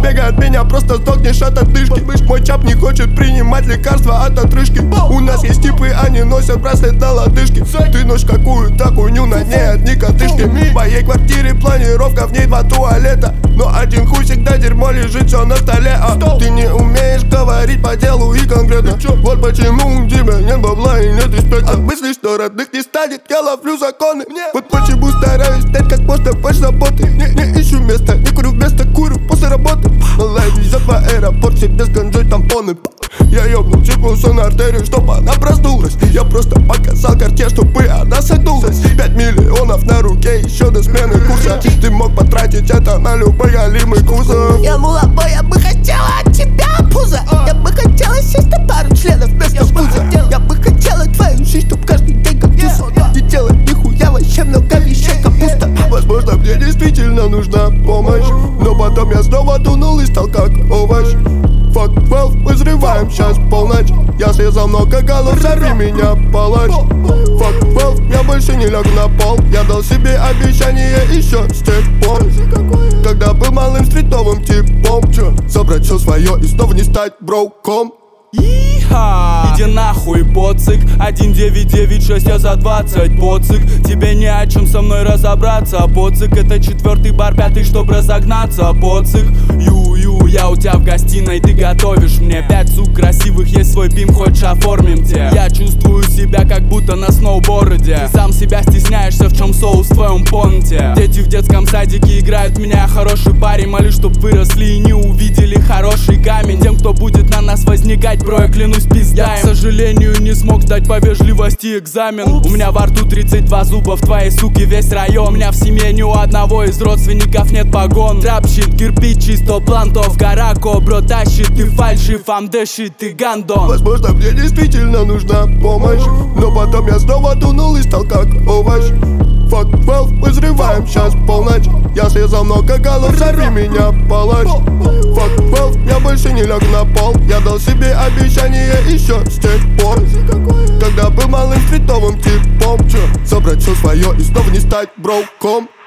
Бегай от меня, просто сдохнешь от одышки. Мой чап не хочет принимать лекарства от отрыжки. У нас есть типы, они носят браслет на лодыжке. Ты носишь какую-то хуйню, на ней одни котышки. В моей квартире планировка, в ней 2 туалета. Но один хуй всегда дерьмо лежит все на столе. Ты не умеешь говорить по делу и конкретно. Вот почему у тебя нет бабла и нет респекта. От мысли, что родных не станет, я ловлю законы. Вот почему стараюсь стать как можно больше работы. Не ищу места, не курю вместо курю после работы. Малая везет в аэропорт, все без ганджой тампоны. Я ёбнул чипусу на артерию, чтобы она проснулась. Я просто показал карте, чтобы она согнулась. 5 миллионов на руке еще до смены курса. Ты мог потратить это на любой алимый кузов. Я мулабой, я бы хотела от тебя пузо. Я бы хотела сесть на пару членов вместо пуза. Я бы хотела твою жизнь, чтоб каждый день как туса. Не делать нихуя, вообще много вещей капуста. Возможно, мне действительно нужна помощь, но потом я снова тунул и стал как овощ. Fuck 12, мы взрываем сейчас полночь. Я срезал много голов, взорви меня, палач. Fuck 12, я больше не лягу на пол. Я дал себе обещание еще с тех пор, когда был малым стритовым типом. Собрать все свое и снова не стать броком. Иха! Иди нахуй, поцик. 1996, я за 20, поцик. Тебе не о чем со мной разобраться, поцик. Это 4-й бар, 5-й, чтоб разогнаться, поцик. Ю-ю, я у тебя в гостиной, ты готовишь мне 5 сук красивых, есть свой пим, хочешь оформим те. Я чувствую себя как будто на сноуборде. Ты сам себя стесняешься, в чем соус в твоем понте. Дети в детском садике играют в меня, хороший парень. Молюсь, чтоб выросли и не увидели хороший камень. Тем, кто будет на нас возникать, бро, я клянусь, пиздаем. Я, к сожалению, не смог сдать по вежливости экзамен. У меня во рту 32 зуба, в твоей суке весь район. У меня в семье ни у одного из родственников нет погон. Трапщит, кирпич, 100 плантов, гора кобро тащит. Ты фальшив, амдэшит, ты гандон. Возможно, мне действительно нужна помощь, но потом я снова тунул и стал как овощ. Fuck 12, мы взрываем сейчас полночь. Я срезал много голов, взорви меня, палач. Fuck 12, я больше не лягу на пол. Я дал себе обещание еще с тех пор, когда был малым стритовым типом. Собрать все свое и снова не стать броком.